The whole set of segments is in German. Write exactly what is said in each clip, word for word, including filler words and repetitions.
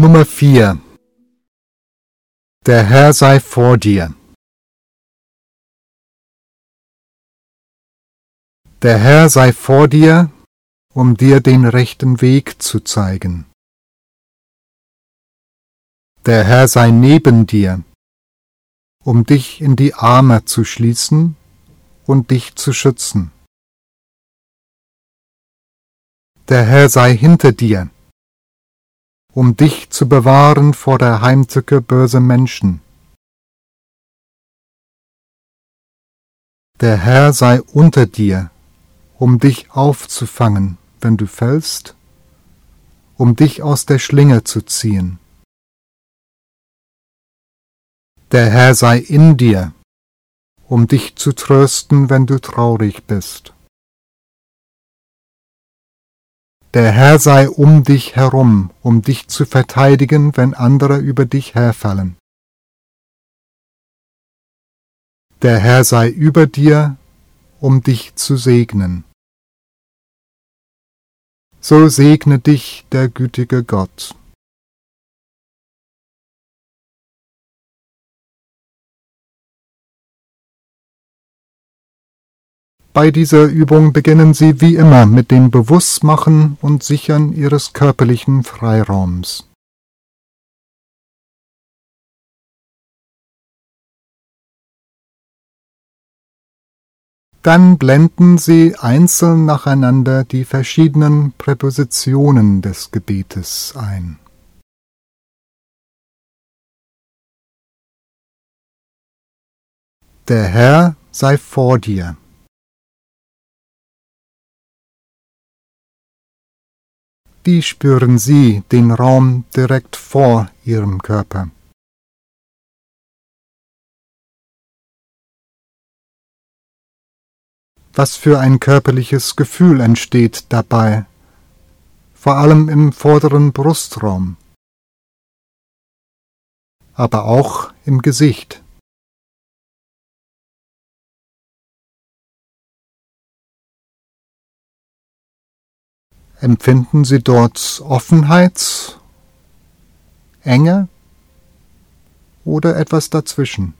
Nummer vier. Der Herr sei vor dir. Der Herr sei vor dir, um dir den rechten Weg zu zeigen. Der Herr sei neben dir, um dich in die Arme zu schließen und dich zu schützen. Der Herr sei hinter dir, um dich zu bewahren vor der Heimtücke böser Menschen. Der Herr sei unter dir, um dich aufzufangen, wenn du fällst, um dich aus der Schlinge zu ziehen. Der Herr sei in dir, um dich zu trösten, wenn du traurig bist. Der Herr sei um dich herum, um dich zu verteidigen, wenn andere über dich herfallen. Der Herr sei über dir, um dich zu segnen. So segne dich der gütige Gott. Bei dieser Übung beginnen Sie wie immer mit dem Bewusstmachen und Sichern Ihres körperlichen Freiraums. Dann blenden Sie einzeln nacheinander die verschiedenen Präpositionen des Gebetes ein. Der Herr sei vor dir. Wie spüren Sie den Raum direkt vor Ihrem Körper? Was für ein körperliches Gefühl entsteht dabei, vor allem im vorderen Brustraum, aber auch im Gesicht. Empfinden Sie dort Offenheit, Enge oder etwas dazwischen?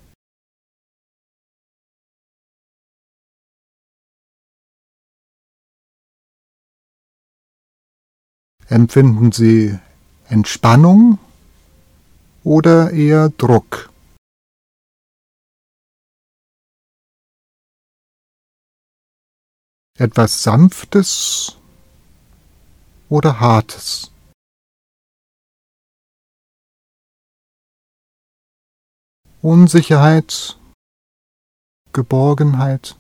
Empfinden Sie Entspannung oder eher Druck? Etwas Sanftes oder Hartes? Unsicherheit, Geborgenheit?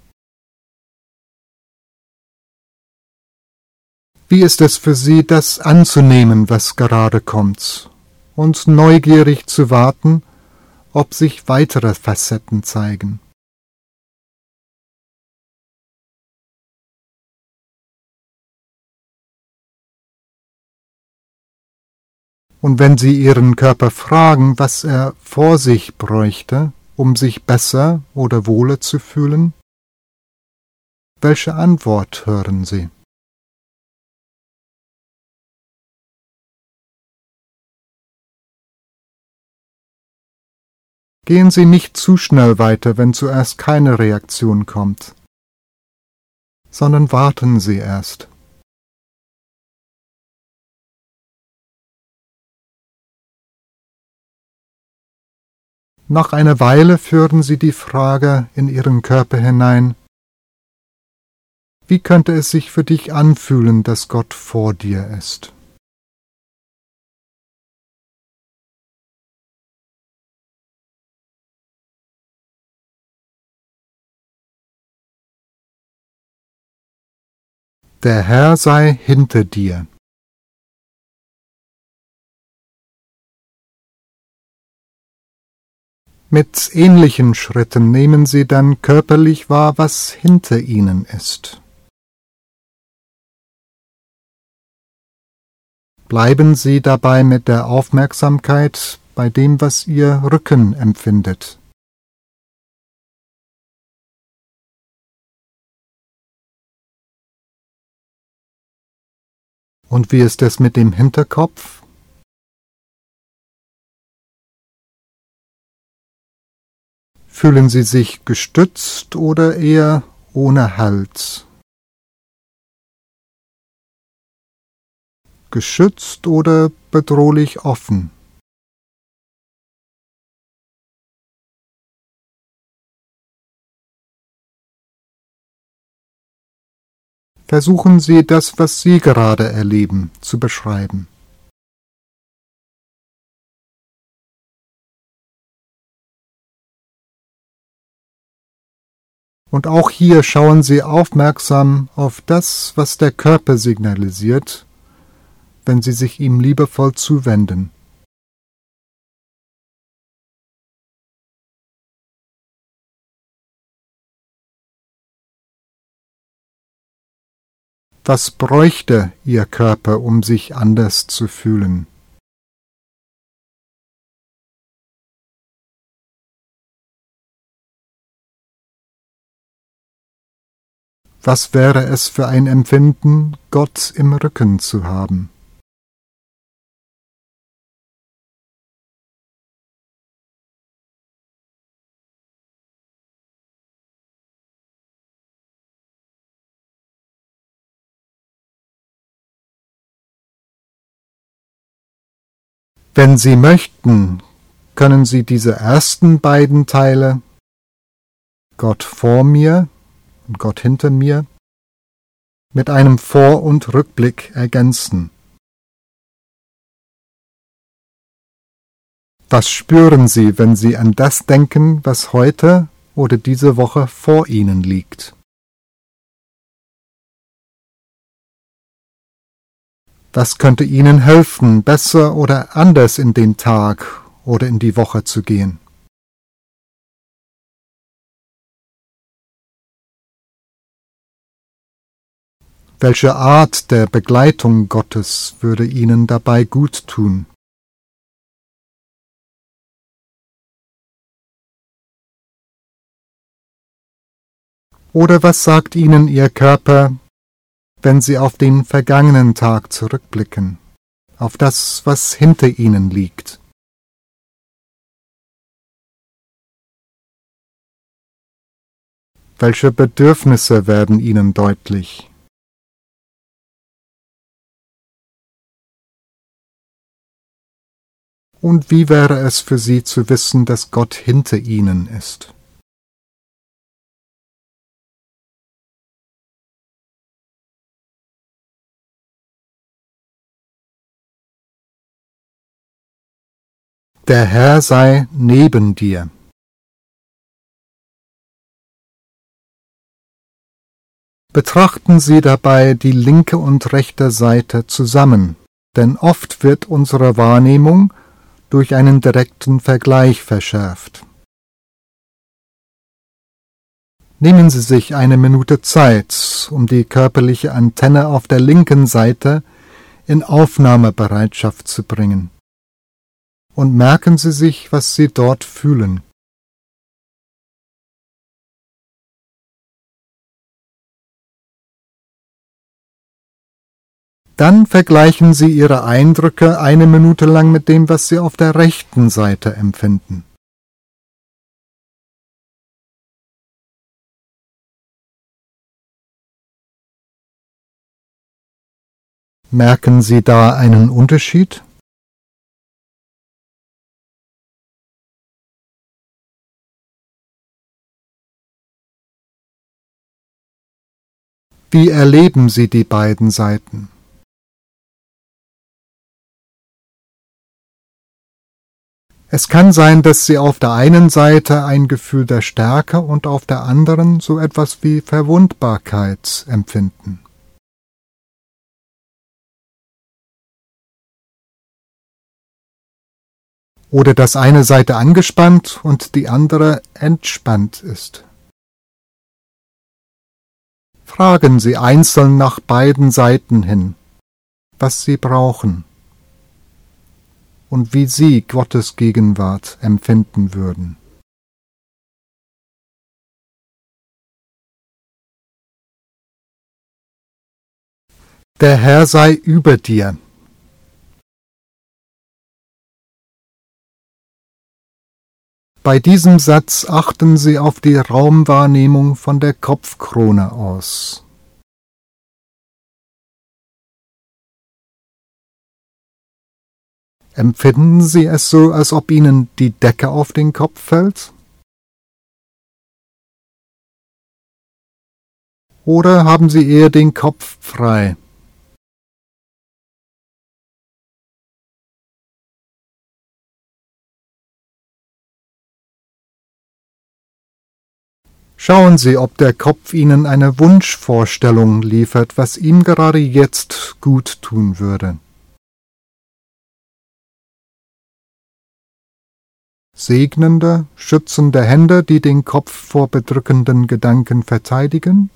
Wie ist es für Sie, das anzunehmen, was gerade kommt, und neugierig zu warten, ob sich weitere Facetten zeigen? Und wenn Sie Ihren Körper fragen, was er vor sich bräuchte, um sich besser oder wohler zu fühlen, welche Antwort hören Sie? Gehen Sie nicht zu schnell weiter, wenn zuerst keine Reaktion kommt, sondern warten Sie erst. Nach einer Weile führen Sie die Frage in Ihren Körper hinein: Wie könnte es sich für dich anfühlen, dass Gott vor dir ist? Der Herr sei hinter dir. Mit ähnlichen Schritten nehmen Sie dann körperlich wahr, was hinter Ihnen ist. Bleiben Sie dabei mit der Aufmerksamkeit bei dem, was Ihr Rücken empfindet. Und wie ist es mit dem Hinterkopf? Fühlen Sie sich gestützt oder eher ohne Halt? Geschützt oder bedrohlich offen? Versuchen Sie, das, was Sie gerade erleben, zu beschreiben. Und auch hier schauen Sie aufmerksam auf das, was der Körper signalisiert, wenn Sie sich ihm liebevoll zuwenden. Was bräuchte Ihr Körper, um sich anders zu fühlen? Was wäre es für ein Empfinden, Gott im Rücken zu haben? Wenn Sie möchten, können Sie diese ersten beiden Teile, Gott vor mir und Gott hinter mir, mit einem Vor- und Rückblick ergänzen. Was spüren Sie, wenn Sie an das denken, was heute oder diese Woche vor Ihnen liegt? Was könnte Ihnen helfen, besser oder anders in den Tag oder in die Woche zu gehen? Welche Art der Begleitung Gottes würde Ihnen dabei gut tun? Oder was sagt Ihnen Ihr Körper, wenn Sie auf den vergangenen Tag zurückblicken, auf das, was hinter Ihnen liegt? Welche Bedürfnisse werden Ihnen deutlich? Und wie wäre es für Sie zu wissen, dass Gott hinter Ihnen ist? Der Herr sei neben dir. Betrachten Sie dabei die linke und rechte Seite zusammen, denn oft wird unsere Wahrnehmung durch einen direkten Vergleich verschärft. Nehmen Sie sich eine Minute Zeit, um die körperliche Antenne auf der linken Seite in Aufnahmebereitschaft zu bringen. Und merken Sie sich, was Sie dort fühlen. Dann vergleichen Sie Ihre Eindrücke eine Minute lang mit dem, was Sie auf der rechten Seite empfinden. Merken Sie da einen Unterschied? Wie erleben Sie die beiden Seiten? Es kann sein, dass Sie auf der einen Seite ein Gefühl der Stärke und auf der anderen so etwas wie Verwundbarkeit empfinden. Oder dass eine Seite angespannt und die andere entspannt ist. Fragen Sie einzeln nach beiden Seiten hin, was Sie brauchen und wie Sie Gottes Gegenwart empfinden würden. Der Herr sei über dir. Bei diesem Satz achten Sie auf die Raumwahrnehmung von der Kopfkrone aus. Empfinden Sie es so, als ob Ihnen die Decke auf den Kopf fällt? Oder haben Sie eher den Kopf frei? Schauen Sie, ob der Kopf Ihnen eine Wunschvorstellung liefert, was ihm gerade jetzt gut tun würde. Segnende, schützende Hände, die den Kopf vor bedrückenden Gedanken verteidigen?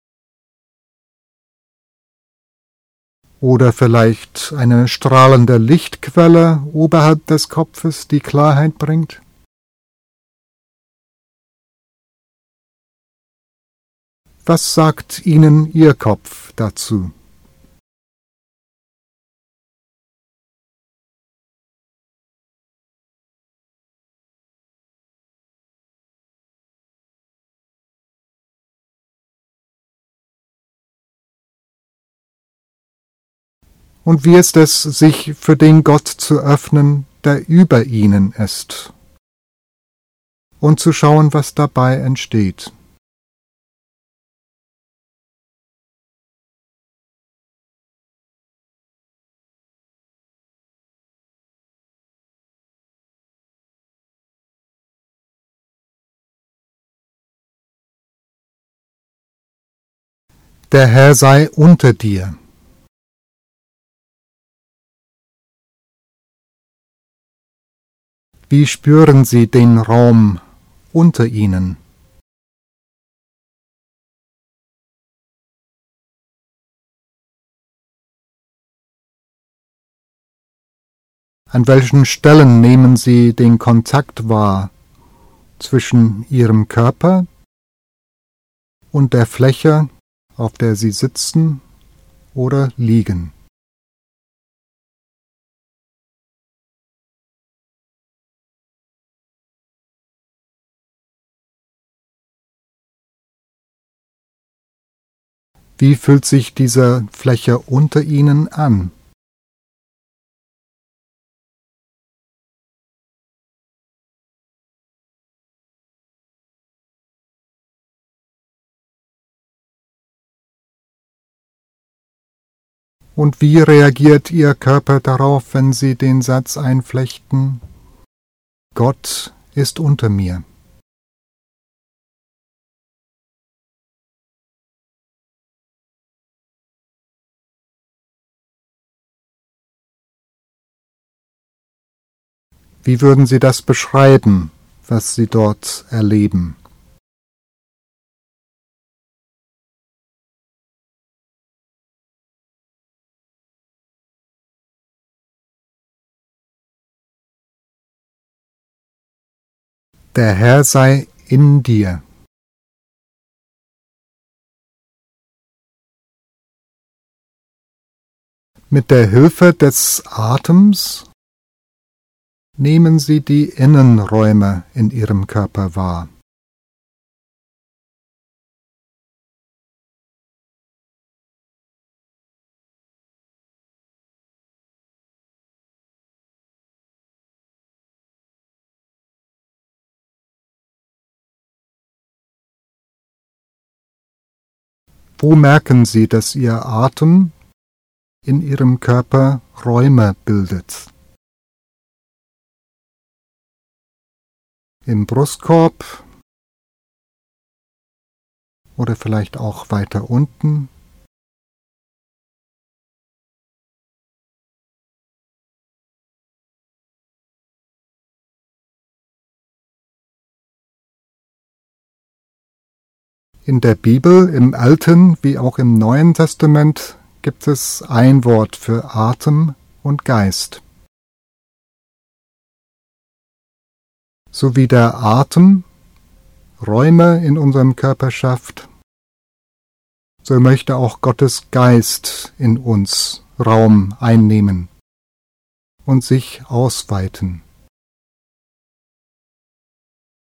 Oder vielleicht eine strahlende Lichtquelle oberhalb des Kopfes, die Klarheit bringt? Was sagt Ihnen Ihr Kopf dazu? Und wie ist es, sich für den Gott zu öffnen, der über Ihnen ist? Und zu schauen, was dabei entsteht. Der Herr sei unter dir. Wie spüren Sie den Raum unter Ihnen? An welchen Stellen nehmen Sie den Kontakt wahr zwischen Ihrem Körper und der Fläche, auf der Sie sitzen oder liegen? Wie fühlt sich diese Fläche unter Ihnen an? Und wie reagiert Ihr Körper darauf, wenn Sie den Satz einflechten: Gott ist unter mir? Wie würden Sie das beschreiben, was Sie dort erleben? Der Herr sei in dir. Mit der Hilfe des Atems nehmen Sie die Innenräume in Ihrem Körper wahr. Wo merken Sie, dass Ihr Atem in Ihrem Körper Räume bildet? Im Brustkorb oder vielleicht auch weiter unten? In der Bibel, im Alten wie auch im Neuen Testament, gibt es ein Wort für Atem und Geist. So wie der Atem Räume in unserem Körper schafft, so möchte auch Gottes Geist in uns Raum einnehmen und sich ausweiten.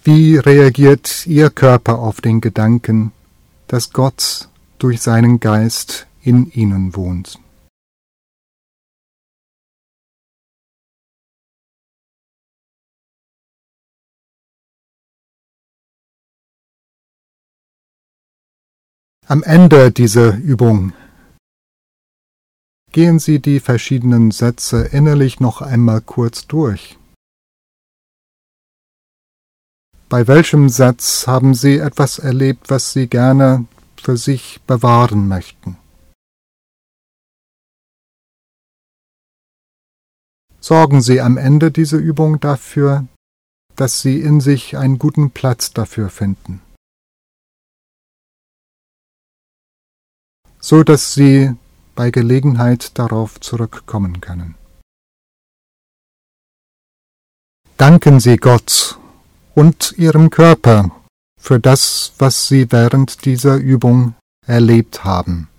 Wie reagiert Ihr Körper auf den Gedanken, dass Gott durch seinen Geist in Ihnen wohnt? Am Ende dieser Übung gehen Sie die verschiedenen Sätze innerlich noch einmal kurz durch. Bei welchem Satz haben Sie etwas erlebt, was Sie gerne für sich bewahren möchten? Sorgen Sie am Ende dieser Übung dafür, dass Sie in sich einen guten Platz dafür finden, so dass Sie bei Gelegenheit darauf zurückkommen können. Danken Sie Gott und Ihrem Körper für das, was Sie während dieser Übung erlebt haben.